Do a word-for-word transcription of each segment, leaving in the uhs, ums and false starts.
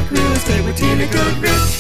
Talk Real Estate with Tina Goodrich.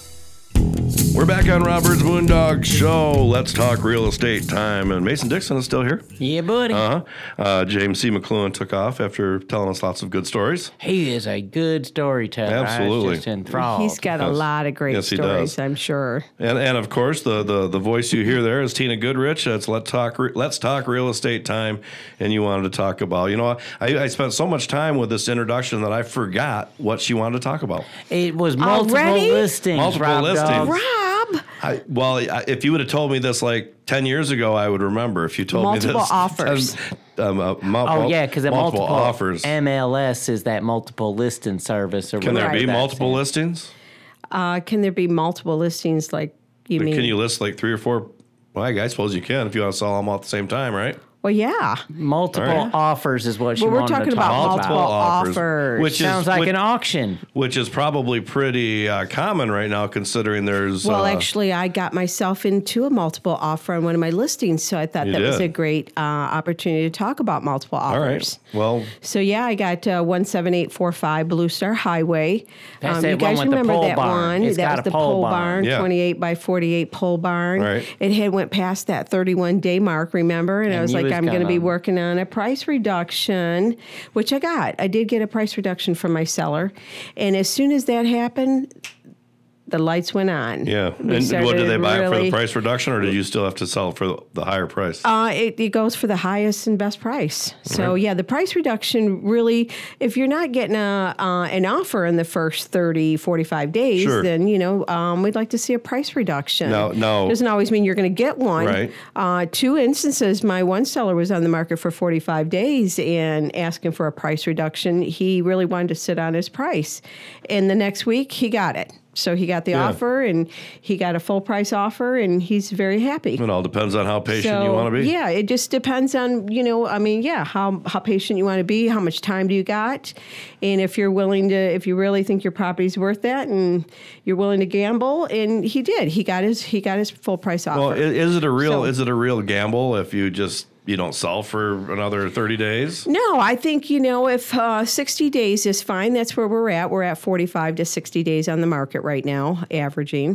We're back on Robert's Moondog Show. Let's talk real estate time. And Mason Dixon is still here. Yeah, buddy. Uh-huh. Uh, James C. McLuhan took off after telling us lots of good stories. He is a good storyteller. Absolutely. I was just enthralled. He's got a Yes. lot of great Yes, he stories, does. I'm sure. And and of course, the, the, the voice you hear there is Tina Goodrich. That's Let's Talk Re- Let's Talk Real Estate Time. And you wanted to talk about, you know, I, I spent so much time with this introduction that I forgot what she wanted to talk about. It was multiple Already? listings. Multiple Rob listings. Dog. Rob! I, well, I, if you would have told me this like ten years ago, I would remember. If you told Multiple me this. offers. Um, uh, mul- Oh, yeah, because multiple, multiple offers. M L S is that multiple listing service. Or Can there whatever be that's multiple in. listings? Uh, can there be multiple listings like you mean? Can you list like three or four? Well, I suppose you can if you want to sell them all at the same time, right? Well, yeah. Multiple All right. offers is what she Well, we're wanted talking to talk about about. multiple offers, offers. which is Sounds like which, an auction. which is probably pretty uh, common right now, considering there's. Well, uh, actually, I got myself into a multiple offer on one of my listings, so I thought You that was did. a great uh, opportunity to talk about multiple offers. all right. Well, So yeah, I got uh, one seven eight four five Blue Star Highway. That's Um, that you guys one with the remember pole that barn. one? It's that got was a the pole pole barn. barn, Yeah. twenty-eight by forty-eight pole barn. Right. It had went past that thirty-one day mark, remember? And, I And was you like, was I'm going to be gonna- working on a price reduction, which I got. I did get a price reduction from my seller, and as soon as that happened, the lights went on. yeah. We And what did they started buy it for the really- price reduction, or did you still have to sell it for the, the higher price? Uh, it, it goes for the highest and best price. So Right. yeah, the price reduction really, if you're not getting a uh, an offer in the first thirty, forty-five days, Sure. then, you know, um, we'd like to see a price reduction. No, no. Doesn't always mean you're going to get one. Right. Uh, two instances, my one seller was on the market for forty-five days and asking for a price reduction. He really wanted to sit on his price. And the next week, he got it. So he got the Yeah. offer, and he got a full price offer, and he's very happy. It all depends on how patient you want to be. Yeah, it just depends on, you know, I mean, yeah, how how patient you want to be, how much time do you got, and if you're willing to, if you really think your property's worth that, and you're willing to gamble, and he did. He got his he got his full price offer. Well, i- is it a real So- is it a real gamble if you just you don't sell for another thirty days? No, I think, you know, if uh, sixty days is fine, that's where we're at. We're at forty-five to sixty days on the market right now, averaging.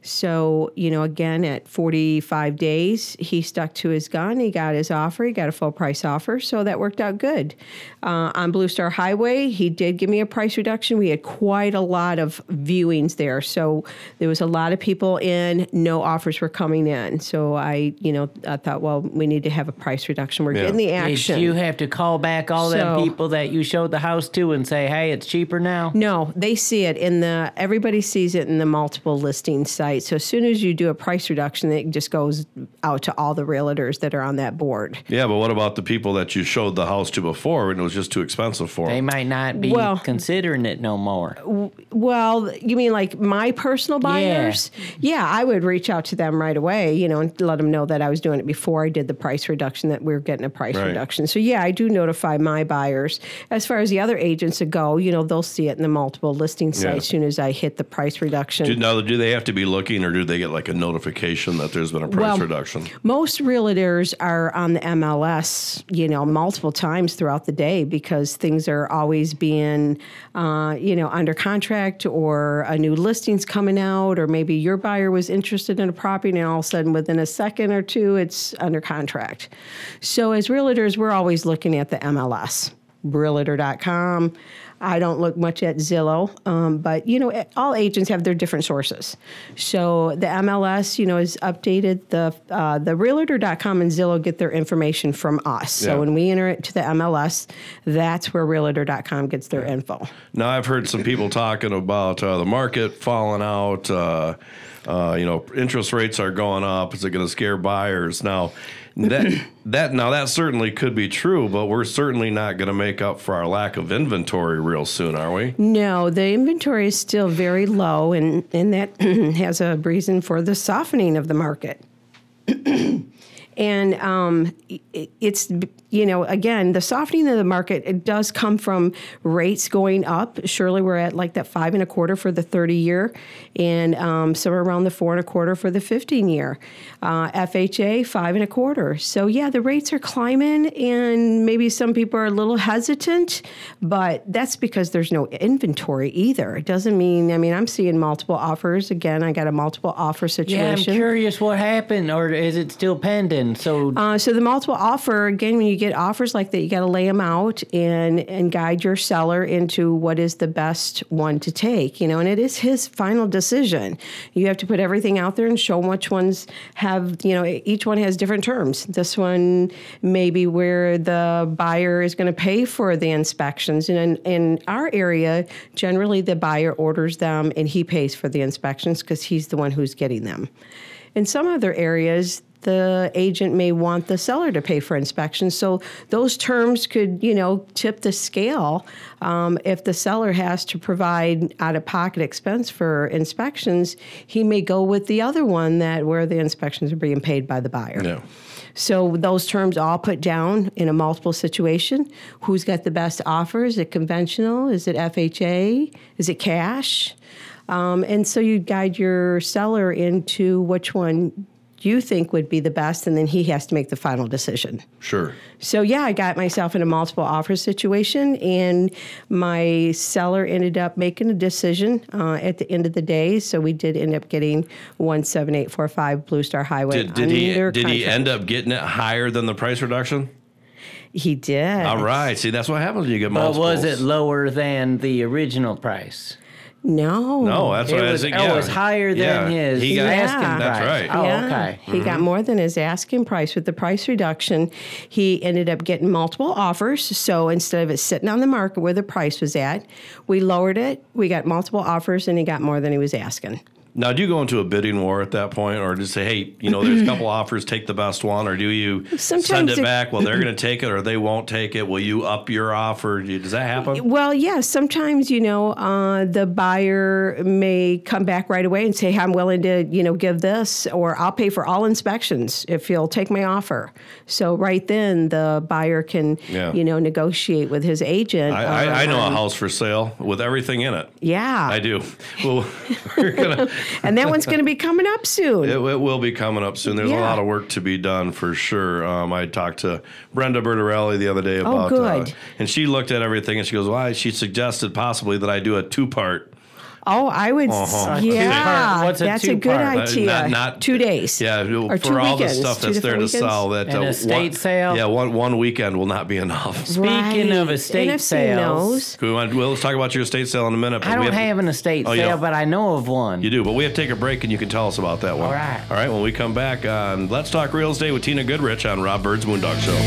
So, you know, again, at forty-five days, he stuck to his gun. He got his offer. He got a full price offer. So that worked out good. Uh, on Blue Star Highway, he did give me a price reduction. We had quite a lot of viewings there. So there was a lot of people in, no offers were coming in. So I, you know, I thought, well, we need to have a price reduction. We're Yeah. getting the Did action. you have to call back all So- them people that you showed the house to and say, hey, it's cheaper now? No, they see it in the, everybody sees it in the multiple listing site. So as soon as you do a price reduction, it just goes out to all the realtors that are on that board. Yeah, but what about the people that you showed the house to before and it was just too expensive for They them? might not be Well- considering it no more. Well, you mean like my personal buyers? Yeah, I would reach out to them right away, you know, and let them know that I was doing it before I did the price reduction, that we were getting a price Right. reduction. So yeah, I do notify my buyers. As far as the other agents that go, you know, they'll see it in the multiple listing site Yeah. as soon as I hit the price reduction. Do, now, do they have to be looking, or do they get like a notification that there's been a price Well, reduction? Most realtors are on the M L S, you know, multiple times throughout the day because things are always being, uh, you know, under contract, or a new listing's coming out, or maybe your buyer was interested in a property and all of a sudden within a second or two, it's under contract. So as realtors, we're always looking at the M L S, realtor dot com. I don't look much at Zillow, um, but, you know, all agents have their different sources. So the M L S, you know, is updated. The uh, the realtor dot com and Zillow get their information from us. So Yeah. when we enter it to the M L S, that's where realtor dot com gets their info. Now, I've heard some people talking about uh, the market falling out. Uh, uh, you know, interest rates are going up. Is it going to scare buyers? Now, that that now that certainly could be true, but we're certainly not going to make up for our lack of inventory real soon, are we? No, the inventory is still very low, and, and that has a reason for the softening of the market. And um, it, it's, you know, again, the softening of the market, it does come from rates going up. Surely we're at like that five and a quarter for the thirty year and um, somewhere around the four and a quarter for the fifteen year. Uh, F H A, five and a quarter. So yeah, the rates are climbing and maybe some people are a little hesitant, but that's because there's no inventory either. It doesn't mean, I mean, I'm seeing multiple offers. Again, I got a multiple offer situation. Yeah, I'm curious what happened, or is it still pending? So, uh, so the multiple offer, again, when you get offers like that, you got to lay them out and, and guide your seller into what is the best one to take, you know, and it is his final decision. You have to put everything out there and show him which ones have, you know, each one has different terms. This one may be where the buyer is going to pay for the inspections. And in, in our area, generally the buyer orders them and he pays for the inspections because he's the one who's getting them. In some other areas, the agent may want the seller to pay for inspections. So those terms could, you know, tip the scale. Um, if the seller has to provide out-of-pocket expense for inspections, he may go with the other one that where the inspections are being paid by the buyer. Yeah. So those terms all put down in a multiple situation. Who's got the best offer? Is it conventional? Is it F H A? Is it cash? Um, and so you guide your seller into which one you think would be the best, and then he has to make the final decision. Sure. So, yeah, I got myself in a multiple offer situation, and my seller ended up making a decision uh, at the end of the day. So we did end up getting one seven eight four five Blue Star Highway. Did, did he did he end up getting it higher than the price reduction? He did. All right. See, that's what happens when you get but multiples. was it lower than the original price? No. No, that's what it I was, said. oh, Yeah. it was higher than Yeah. his He got, asking Yeah. price. That's right. Oh, Yeah. okay. He got more than his asking price. With the price reduction, he ended up getting multiple offers. So instead of it sitting on the market where the price was at, we lowered it. We got multiple offers, and he got more than he was asking. Now, do you go into a bidding war at that point, or just say, hey, you know, there's a couple offers, take the best one, or do you Sometimes send it it- back? Well, they're going to take it, or they won't take it. Will you up your offer? Do you- Does that happen? Well, yeah, sometimes, you know, uh, the buyer may come back right away and say, hey, I'm willing to, you know, give this, or I'll pay for all inspections if you'll take my offer. So right then the buyer can, Yeah. you know, negotiate with his agent. I, I, I know a um, house for sale with everything in it. Yeah. I do. Well, we're gonna. And that one's going to be coming up soon. It, it will be coming up soon. There's a Yeah. lot of work to be done for sure. Um, I talked to Brenda Bertarelli the other day about, Oh, uh, good. and she looked at everything and she goes, "Why?" She suggested possibly that I do a two-part. Oh, I would, Uh-huh. yeah, Two-part. What's a that's a good two-part? Uh, idea. not- not- two days. Yeah, Or for two all the weekends. stuff Two that's there to different weekends? sell. That An uh, estate one, sale? Yeah, one one weekend will not be enough. Speaking of estate and I've seen sales, those. We want, well, let's talk about your estate sale in a minute. but I we don't have an estate Oh, you sale, don't? but I know of one. You do, but we have to take a break, and you can tell us about that one. All right. All right, when we come back on Let's Talk Real Estate with Tina Goodrich on Rob Bird's Moondog Show.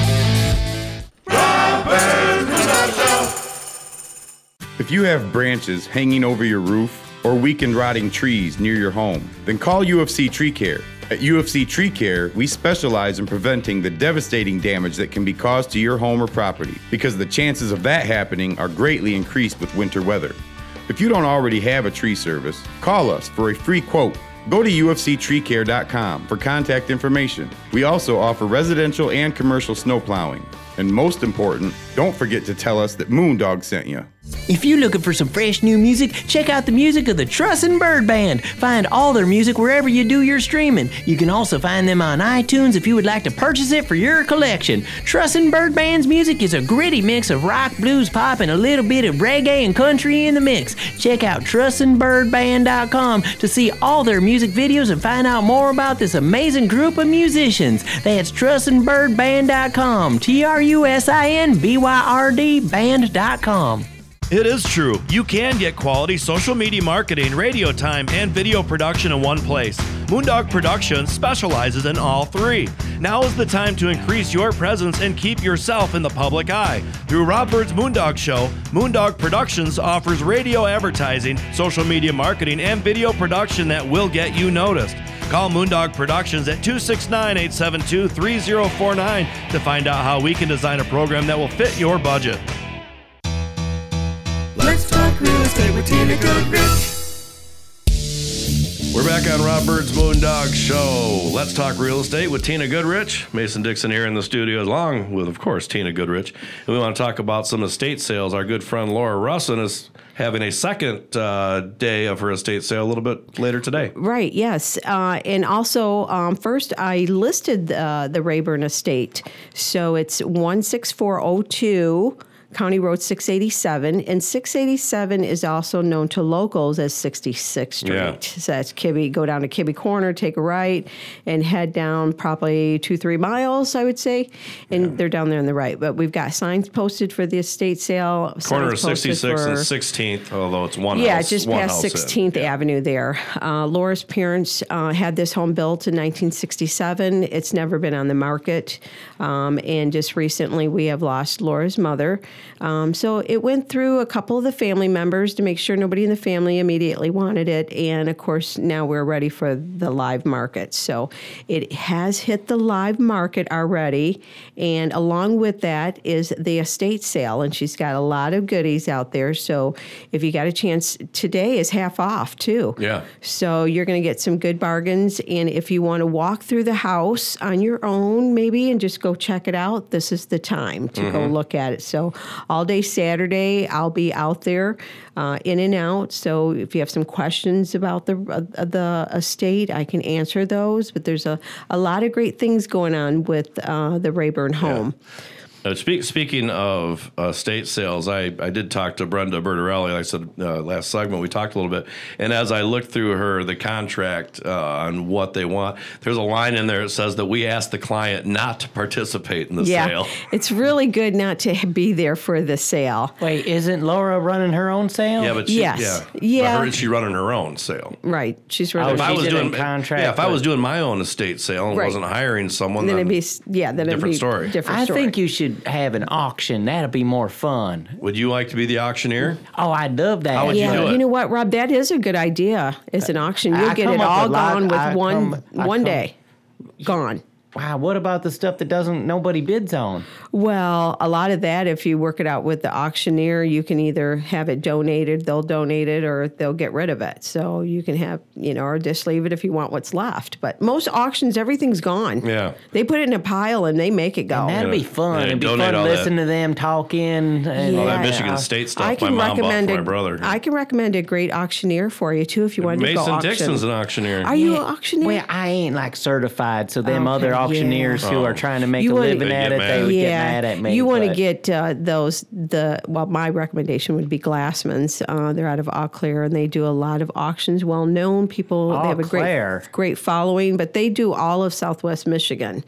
If you have branches hanging over your roof or weakened rotting trees near your home, then call U F C Tree Care. At U F C Tree Care, we specialize in preventing the devastating damage that can be caused to your home or property, because the chances of that happening are greatly increased with winter weather. If you don't already have a tree service, call us for a free quote. Go to U F C tree care dot com for contact information. We also offer residential and commercial snow plowing. And most important, don't forget to tell us that Moondog sent you. If you're looking for some fresh new music, check out the music of the Trussin' Bird Band. Find all their music wherever you do your streaming. You can also find them on iTunes if you would like to purchase it for your collection. Trussin' Bird Band's music is a gritty mix of rock, blues, pop, and a little bit of reggae and country in the mix. Check out trussin bird band dot com to see all their music videos and find out more about this amazing group of musicians. That's trussin bird band dot com. T R U S I N B Y R D band dot com. It is true. You can get quality social media marketing, radio time, and video production in one place. Moondog Productions specializes in all three. Now is the time to increase your presence and keep yourself in the public eye. Through Rob Bird's Moondog Show, Moondog Productions offers radio advertising, social media marketing, and video production that will get you noticed. Call Moondog Productions at two six nine, eight seven two, three zero four nine to find out how we can design a program that will fit your budget. Let's talk real estate with Tina Goodrich. We're back on Rob Bird's Moondog Show. Let's talk real estate with Tina Goodrich. Mason Dixon here in the studio, along with, of course, Tina Goodrich. And we want to talk about some estate sales. Our good friend Laura Russin is having a second uh, day of her estate sale a little bit later today. Right, yes. Uh, and also, um, first, I listed uh, the Rayburn estate. So it's one six four oh two County Road six eighty-seven, and six eighty-seven is also known to locals as sixty-sixth Street. Yeah. So that's Kibbe. Go down to Kibbe Corner, take a right, and head down probably two, three miles, I would say, and yeah. they're down there on the right. But we've got signs posted for the estate sale. Corner of signs posted sixty-sixth for, and sixteenth, although it's one yeah, house. just one past house sixteenth in. Avenue there. Uh, Laura's parents uh, had this home built in nineteen sixty-seven. It's never been on the market, um, and just recently we have lost Laura's mother. Um, so it went through a couple of the family members to make sure nobody in the family immediately wanted it. And of course, now we're ready for the live market. So it has hit the live market already. And along with that is the estate sale. And she's got a lot of goodies out there. So if you got a chance, today is half off too. Yeah. So you're going to get some good bargains. And if you want to walk through the house on your own, maybe, and just go check it out, this is the time to mm-hmm. go look at it. So all day Saturday, I'll be out there uh, in and out. So if you have some questions about the uh, the estate, I can answer those. But there's a, a lot of great things going on with uh, the Rayburn home. Yeah. Uh, speak, speaking of uh, estate sales, I, I did talk to Brenda Bertarelli, like I said uh, last segment, we talked a little bit. And as I looked through her, the contract uh, on what they want, there's a line in there that says that we asked the client not to participate in the yeah, sale. It's really good not to be there for the sale. Wait, isn't Laura running her own sale? Yeah, but she, yes. yeah, yeah. But her, she's running her own sale. Right, she's Oh, running. If I was did doing a contract, yeah, if I but- was doing my own estate sale and Right. wasn't hiring someone, then then it'd be yeah, then it'd different be story. different I story. think you should have an auction. That'd be more fun. Would you like to be the auctioneer? Oh, I'd love that. How would you Yeah, do it? you know what, Rob? That is a good idea. It's an auction. You'll I get come it up all with lot- gone with I one come- I one come- day. Gone. Wow, what about the stuff that doesn't nobody bids on? Well, a lot of that, if you work it out with the auctioneer, you can either have it donated, they'll donate it, or they'll get rid of it. So you can have, you know, or just leave it if you want what's left. But most auctions, everything's gone. Yeah. They put it in a pile and they make it go. And that'd Yeah. be fun. Yeah, It'd be donate fun all to that. listen to them talking. And All that Yeah. Michigan State stuff I my can mom bought recommend for a, my brother. I can recommend a great auctioneer for you too if you want to go Mason auction. Dixon's an auctioneer. Are you an auctioneer? Well, I ain't like certified, so them Okay, other auctioneers yeah. who Oh. are trying to make You a wanna- living They at get it, mad. they would yeah, get mad at me. you want to but- get uh, those the well. My recommendation would be Glassman's. Uh, they're out of Eau Claire, and they do a lot of auctions. Well known people. Eau they have a Claire. great great following, but they do all of Southwest Michigan.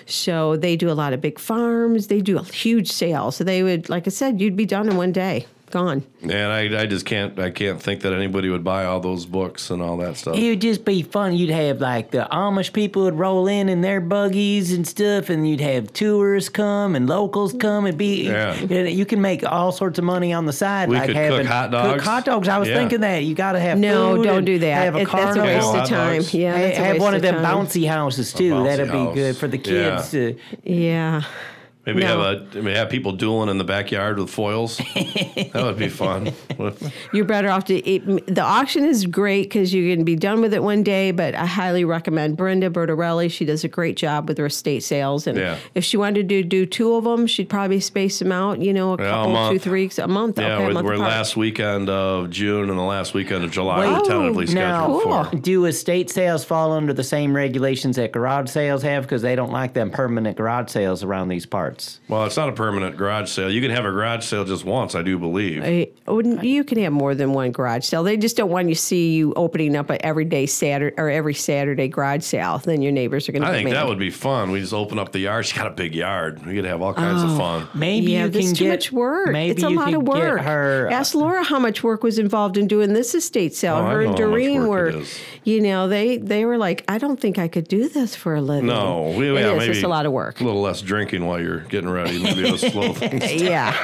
So they do a lot of big farms. They do a huge sales. So they would, like I said, you'd be done in one day. Gone. And I, I just can't I can't think that anybody would buy all those books and all that stuff. It would just be fun. You'd have like the Amish people would roll in in their buggies and stuff, and you'd have tourists come and locals come and be. Yeah. and you can make all sorts of money on the side. We like could having cook hot dogs. Cook hot dogs. I was Yeah. thinking that you got to have No, food don't and do that. Have a It- that's a carnival. waste hot of time. dogs. Yeah, Hey, that's a have waste one of of them time. bouncy houses too. bouncy That'd be house. good for the kids. Yeah. To, Yeah. Maybe No. have a maybe have people dueling in the backyard with foils. That would be fun. You're better off to eat. The auction is great because you can be done with it one day, but I highly recommend Brenda Bertarelli. She does a great job with her estate sales. And Yeah. if she wanted to do two of them, she'd probably space them out, you know, a Yeah, a couple, month. two, three weeks, a month. Yeah, okay, a we're, month we're apart. last weekend of June and the last weekend of July. Wait. we're tentatively Oh, scheduled now, for. Cool. do estate sales fall under the same regulations that garage sales have? Because they don't like them permanent garage sales around these parts. Well, it's not a permanent garage sale. You can have a garage sale just once, I do believe. I wouldn't- You can have more than one garage sale. They just don't want you to see you opening up an everyday Saturday or every Saturday garage sale. Then your neighbors are going to I be think mad. that would be fun. We just open up the yard. She's got a big yard. We could have all kinds Oh. of fun. Maybe yeah, you that's can too get much work. Maybe It's a you lot can of work. Get her, Ask Laura how much work was involved in doing this estate sale. Oh, I her know and how much Doreen work were, it is. you know, they they were like, I don't think I could do this for a living. No, we, it yeah, is. maybe It's a lot of work. A little less drinking while you're getting ready. Maybe it'll slow things.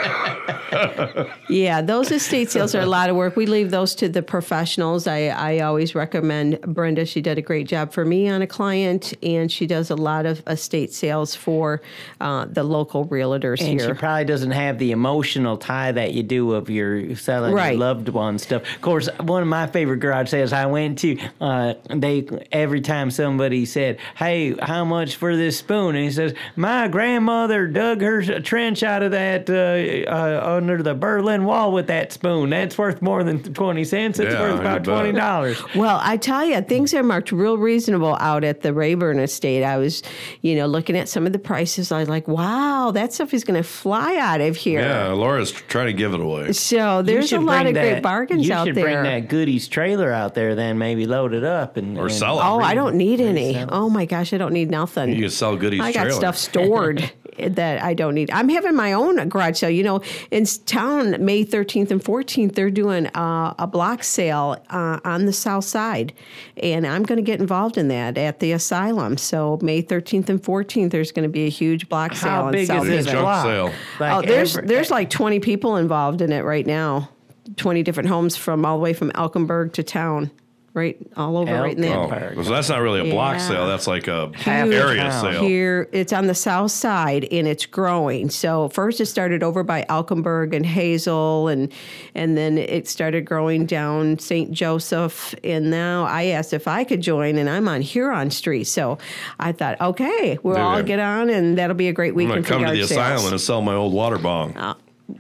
Yeah. Yeah, those estate sales are a lot of work. We leave those to the professionals. I, I always recommend Brenda. She did a great job for me on a client, and she does a lot of estate sales for uh, the local realtors And here. she probably doesn't have the emotional tie that you do of your selling Right. your loved one stuff. Of course, one of my favorite garage sales I went to, uh, they every time somebody said, "Hey, how much for this spoon?" and he says, "My grandmother dug her a trench out of that uh, uh, under the Berlin Wall with that spoon. That's worth more than twenty cents. It's Yeah, worth you about bet. twenty dollars." Well, I tell you, things are marked real reasonable out at the Rayburn estate. I was, you know, looking at some of the prices. I was like, wow, that stuff is going to fly out of here. Yeah, Laura's trying to give it away. So there's a lot of great bargains out there. You should there. bring that goodies trailer out there, then maybe load it up and Or and- sell it. Oh, I don't need any. sell it. Oh my gosh, I don't need nothing. You can sell goodies I got trailer. stuff stored that I don't need. I'm having my own garage sale. You know, in town, May thirteenth and fourteenth, they're doing uh, a block sale uh, on the south side. And I'm going to get involved in that at the asylum. So May thirteenth and fourteenth, there's going to be a huge block sale How in big South is this Junk block? sale. Oh, Like there's every- there's like twenty people involved in it right now. twenty different homes from all the way from Elkenberg to town. Right, all over, right in there. Oh, Park. so that's not really a block Yeah. sale. That's like a Half area town. sale. Here, it's on the south side, and it's growing. So first, it started over by Alkenberg and Hazel, and and then it started growing down Saint Joseph. And now I asked if I could join, and I'm on Huron Street. So I thought, okay, we'll Dude, all I- get on, and that'll be a great I'm weekend going to for come to yard the sales. asylum and sell my old water bong.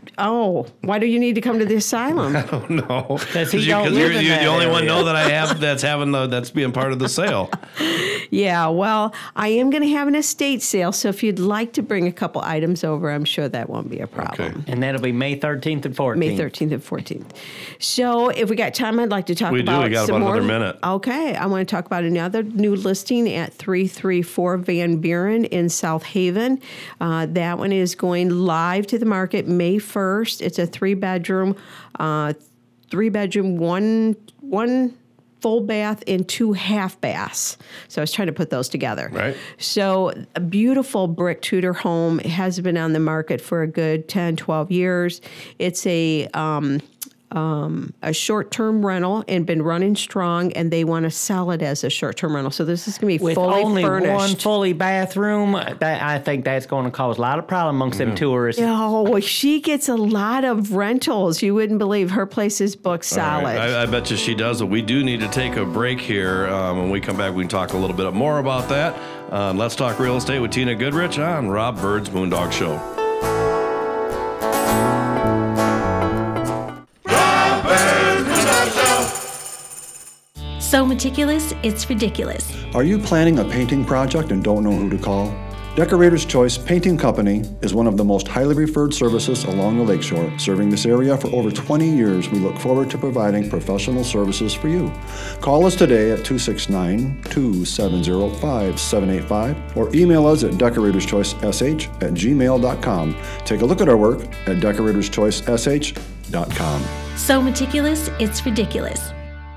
Oh, why do you need to come to the asylum? No, Because he you, don't 'cause live you're, in you that the only one area. know that I have that's having the that's being part of the sale. Yeah, well, I am going to have an estate sale, so if you'd like to bring a couple items over, I'm sure that won't be a problem. Okay. And that'll be May thirteenth and fourteenth. May thirteenth and fourteenth. So, if we got time, I'd like to talk We do. about We got some about more. another minute. Okay, I want to talk about another new listing at three three four Van Buren in South Haven. Uh, that one is going live to the market May first. It's a three bedroom, uh, three bedroom, one one. full bath and two half baths. So I was trying to put those together. Right. So a beautiful brick Tudor home. It has been on the market for a good ten, twelve years. It's a um, um, a short-term rental and been running strong, and they want to sell it as a short-term rental. So this is going to be With fully only furnished. one fully bathroom, that, I think that's going to cause a lot of problem amongst them tourists. Oh, she gets a lot of rentals. You wouldn't believe her place is booked All solid. right. I, I bet you she does. But we do need to take a break here. Um, when we come back, we can talk a little bit more about that. Uh, let's talk real estate with Tina Goodrich on Rob Bird's Moondog Show. So meticulous, it's ridiculous. Are you planning a painting project and don't know who to call? Decorator's Choice Painting Company is one of the most highly referred services along the lakeshore. Serving this area for over twenty years, we look forward to providing professional services for you. Call us today at two six nine, two seven zero, five seven eight five or email us at decoratorschoicesh at gmail dot com. Take a look at our work at decorators choice s h dot com. So meticulous, it's ridiculous.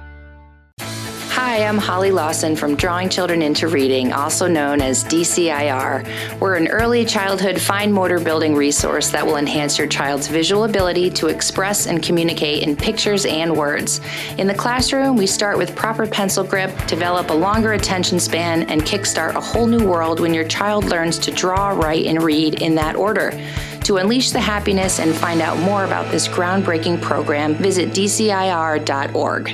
Hi, I'm Holly Lawson from Drawing Children into Reading, also known as D C I R. We're an early childhood fine motor building resource that will enhance your child's visual ability to express and communicate in pictures and words. In the classroom, we start with proper pencil grip, develop a longer attention span, and kickstart a whole new world when your child learns to draw, write, and read in that order. To unleash the happiness and find out more about this groundbreaking program, visit d c i r dot org.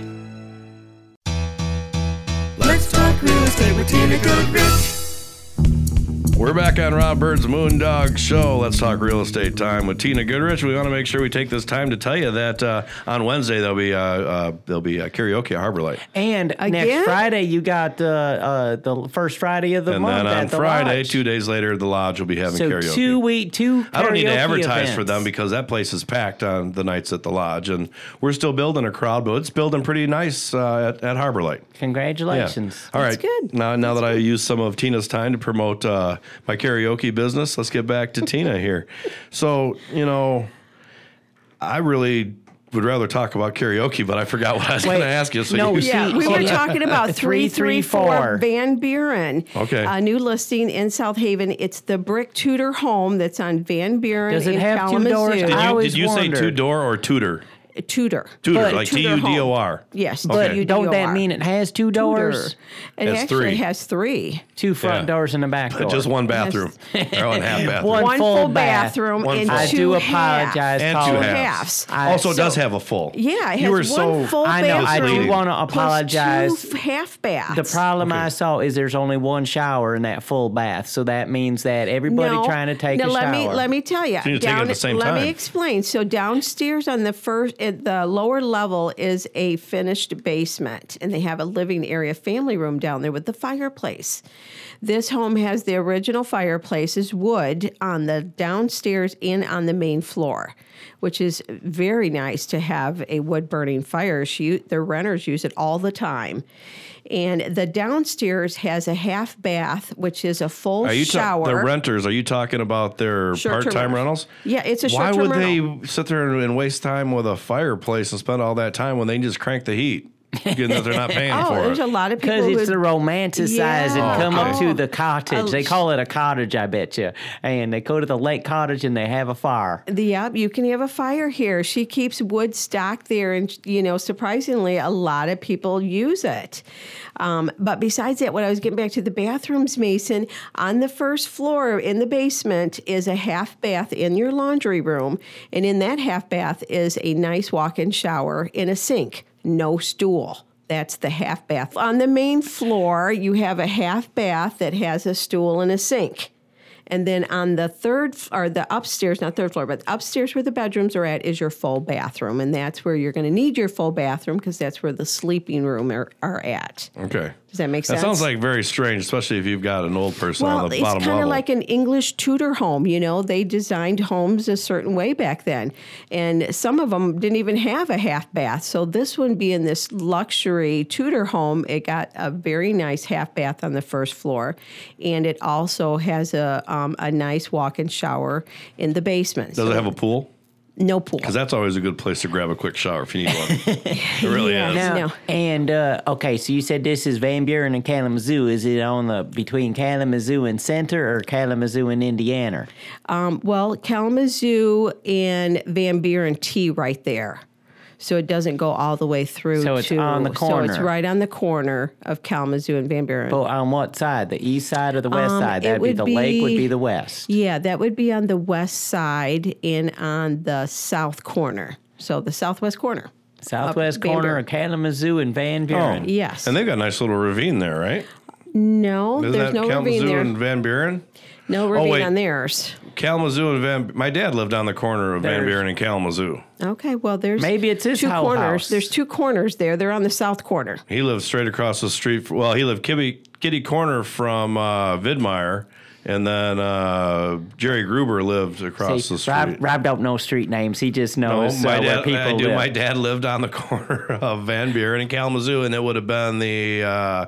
Let's talk real estate with Tina Goodrich. We're back on Rob Bird's Moondog Show. Let's talk real estate time with Tina Goodrich. We want to make sure we take this time to tell you that uh, on Wednesday there'll be uh, uh, there'll be uh, karaoke at Harbor Light, And Again? next Friday, you got uh, uh, the first Friday of the and month then on at the Friday, Lodge. two days later, the Lodge will be having so karaoke. two week, two. I don't need to karaoke advertise for events. them because that place is packed on the nights at the Lodge, and we're still building a crowd, but it's building pretty nice uh, at, at Harbor Light. Congratulations. All right. good. Now, now that I used some of Tina's time to promote uh, my karaoke business, let's get back to Tina here. So, you know, I really would rather talk about karaoke, but I forgot what I was going to ask you. So no, you, Yeah, See, we were yeah. talking about three three four Van Buren. Okay. A new listing in South Haven. It's the brick Tudor home that's on Van Buren Does it in have two Kalamazoo. doors? did I you, always did you say wondered. two door or tutor? Tudor. Tudor, But like T Tudor U D O home. R. Yes, Okay. But don't that T U D O R. mean it has two doors? It Has actually three. has three. Two front Yeah. doors and a back door. Just one bathroom. or one half bathroom. One One full full bath. bathroom One and full. I two do half. apologize, and Colin. two halves. halves. I- Also, it So- does have a full. Yeah, it you has were one so full I know, I bathroom do wanna plus apologize. two f- half baths. The problem Okay. I saw is there's only one shower in that full bath, so that means that everybody no, trying to take no, a let shower. me let me tell you. So you take it at the same let time. me explain. So downstairs on the first, at the lower level is a finished basement, and they have a living area, family room down there with the fireplace. This home has the original fireplaces, wood on the downstairs and on the main floor, which is very nice to have a wood burning fire. She, the renters use it all the time. And the downstairs has a half bath, which is a full Are you ta- shower. the renters? Are you talking about their Short-term part-time rentals. rentals? Yeah, it's a Why short-term would rental. they sit there and, and waste time with a fireplace and spend all that time when they can just crank the heat, given that they're not paying Oh, for there's it? a lot of people Because who it's the romanticize Yeah. and come up Oh. to the cottage. Oh, They call it a cottage, I bet you. And they go to the lake cottage and they have a fire. The, yep, you can have a fire here. She keeps wood stocked there, and you know, surprisingly, a lot of people use it. Um, but besides that, when I was getting back to the bathrooms, Mason, on the first floor in the basement is a half bath in your laundry room, and in that half bath is a nice walk-in shower and a sink, no stool. That's the half bath. On the main floor, you have a half bath that has a stool and a sink. And then on the third, or the upstairs, not third floor, but upstairs where the bedrooms are at is your full bathroom. And that's where you're going to need your full bathroom because that's where the sleeping room are, are at. Okay. Does that make sense? That sounds like very strange, especially if you've got an old person Well, on the it's bottom kind of level. like an English Tudor home. You know, they designed homes a certain way back then. And some of them didn't even have a half bath. So this one being this luxury Tudor home, it got a very nice half bath on the first floor. And it also has a um, a nice walk-in shower in the basement. Does So it have a pool? no pool. Because that's always a good place to grab a quick shower if you need one. It really Yeah. is. Now, No. and uh, okay, so you said this is Van Buren and Kalamazoo. Is it on the between Kalamazoo and Center or Kalamazoo and Indiana? Um, well, Kalamazoo and Van Buren T right there. So it doesn't go all the way through So it's to, on the So it's corner. right on the corner of Kalamazoo and Van Buren. But on what side? The east side or the west Um, side? it That'd be would the lake. Would be- be the west. Yeah, that would be on the west side and on the south corner. So the southwest corner. Southwest Van corner Buren. of Kalamazoo and Van Oh, Buren. Yes. And they've got a nice little ravine there, right? No, Isn't there's that no Kalamazoo ravine there. and Van Buren? No ravine wait. on theirs. Kalamazoo and Van. My dad lived on the corner of Van There's- Buren and Kalamazoo. Okay, well, there's Maybe it's his two whole corners. house. There's two corners there. They're on the south corner. He lived straight across the street. f- Well, he lived kitty, kitty corner from uh, Vidmeyer, and then uh, Jerry Gruber lived across See, the street. Rob, Rob don't know street names. He just no, knows my uh, where dad. people I do. live. My dad lived on the corner of Van Buren and Kalamazoo, and it would have been the uh,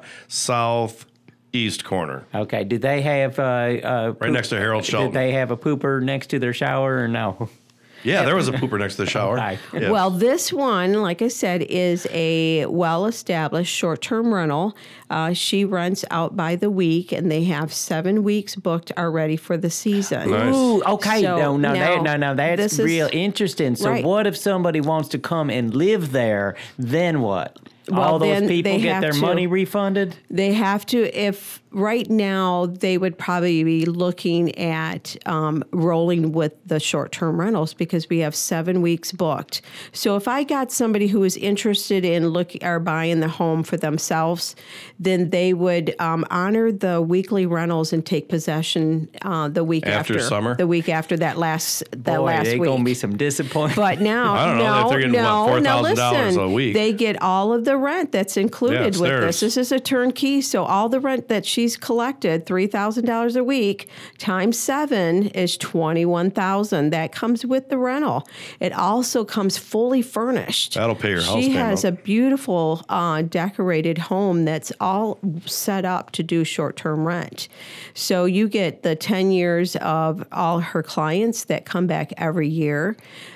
southeast corner, Okay. Did they have uh, uh, right next to Harold Shelton. Did they have a pooper next to their shower or no? Yeah, there was a pooper next to the shower. Right. Yes. Well, this one, like I said, is a well-established short-term rental. Uh, she rents out by the week, and they have seven weeks booked already for the season. Nice. Ooh, okay. So, no, no, now, that, no, no. That's this is- real interesting. So, Right. what if somebody wants to come and live there? Then what? Well, All those then people they get have their to- money refunded? They have to, if right now they would probably be looking at um, rolling with the short term rentals because we have seven weeks booked. So if I got somebody who is interested in looking or buying the home for themselves, then they would um, honor the weekly rentals and take possession uh, the week After after, summer? the week after that last that Boy, last they week. gonna be some disappointment. But now, I don't know, no, if they're getting, no, what, now four thousand dollars listen, a week. they get all of the rent that's included Yeah, it's with theirs. this. This is a turnkey, so all the rent that she's collected, three thousand dollars a week times seven is twenty-one thousand. That comes with the rental. It also comes fully furnished. That'll pay your house She payment. has a beautiful uh, decorated home that's all set up to do short-term rent. So you get the ten years of all her clients that come back every year.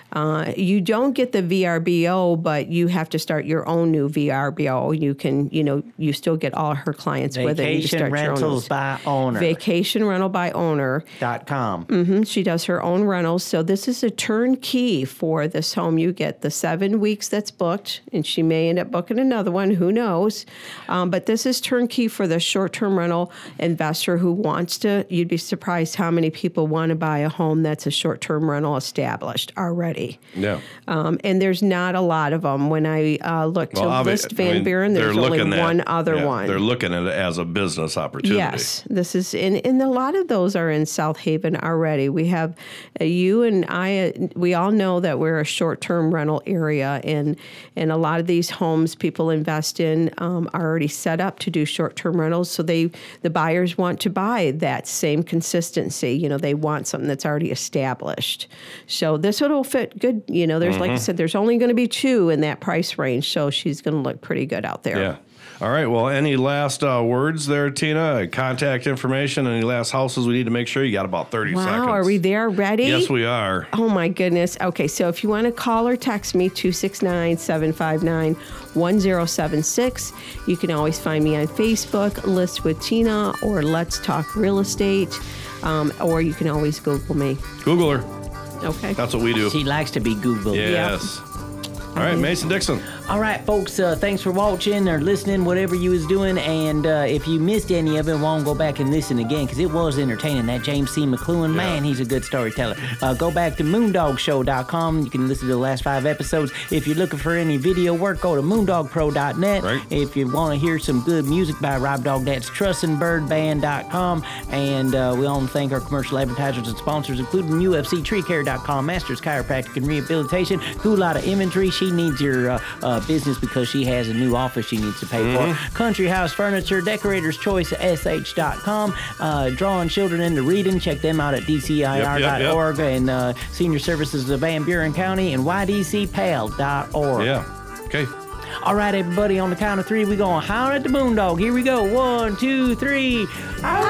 Uh, you don't get the V R B O, but you have to start your own new V R B O. You can, you know, you still get all her clients with it. You Vacation start your own Rentals by Owner. Vacation Rental by Owner. Dot com. Mm-hmm. She does her own rentals. So this is a turnkey for this home. You get the seven weeks that's booked, and she may end up booking another one. Who knows? Um, but this is turnkey for the short-term rental investor who wants to. You'd be surprised how many people want to buy a home that's a short-term rental established already. Yeah. Um, and there's not a lot of them. When I uh, looked Well, to obvi- list Van I mean, Buren, there's they're only looking at- one other yeah, one. They're looking at it as a business opportunity. Yes, this is in, and a lot of those are in South Haven already. We have uh, you and I. Uh, we all know that we're a short-term rental area, and and a lot of these homes people invest in um, are already set up to do short-term rentals. So they the buyers want to buy that same consistency. You know, they want something that's already established. So this one will fit good. You know, there's like I said, there's only going to be two in that price range, so she's going to look pretty good out there. Yeah. All right. Well, any last uh, words there, Tina? Contact information, any last houses we need to make sure? You got about thirty wow, seconds. Wow, are we there ready? Yes, we are. Oh, my goodness. Okay, so if you want to call or text me, two six nine, seven five nine, one zero seven six. You can always find me on Facebook, List with Tina, or Let's Talk Real Estate, um, or you can always Google me. Google her. Okay. That's what we do. She likes to be Googled. Yes. All right, Mason Dixon. All right, folks, uh, thanks for watching or listening, whatever you was doing. And uh, if you missed any of it, won't go back and listen again because it was entertaining. That James C. McLuhan, man, he's a good storyteller. Uh, go back to moondog show dot com. You can listen to the last five episodes. If you're looking for any video work, go to moondog pro dot net. Right. If you want to hear some good music by Rob Dog, that's trussin bird band dot com. And uh, we want to thank our commercial advertisers and sponsors, including U F C Tree Care dot com, Masters Chiropractic and Rehabilitation, Gulata Inventory. She needs your uh, uh, business because she has a new office she needs to pay Mm-hmm. for. Country House Furniture, Decorator's Choice S H dot com. Uh, drawing children into reading, check them out at D C I R dot org. Yep, yep, yep. And uh, Senior Services of Van Buren County and Y D C P A L dot org. Yeah. Okay. All right, everybody, on the count of three, we're going to howl at the Moondog. Here we go. One, two, three. Howl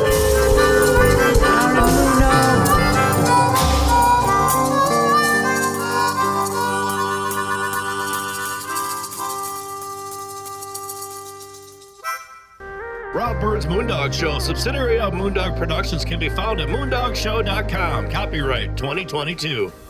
at the Moondog. Rob Bird's Moondog Show, subsidiary of Moondog Productions, can be found at moondog show dot com. Copyright twenty twenty-two.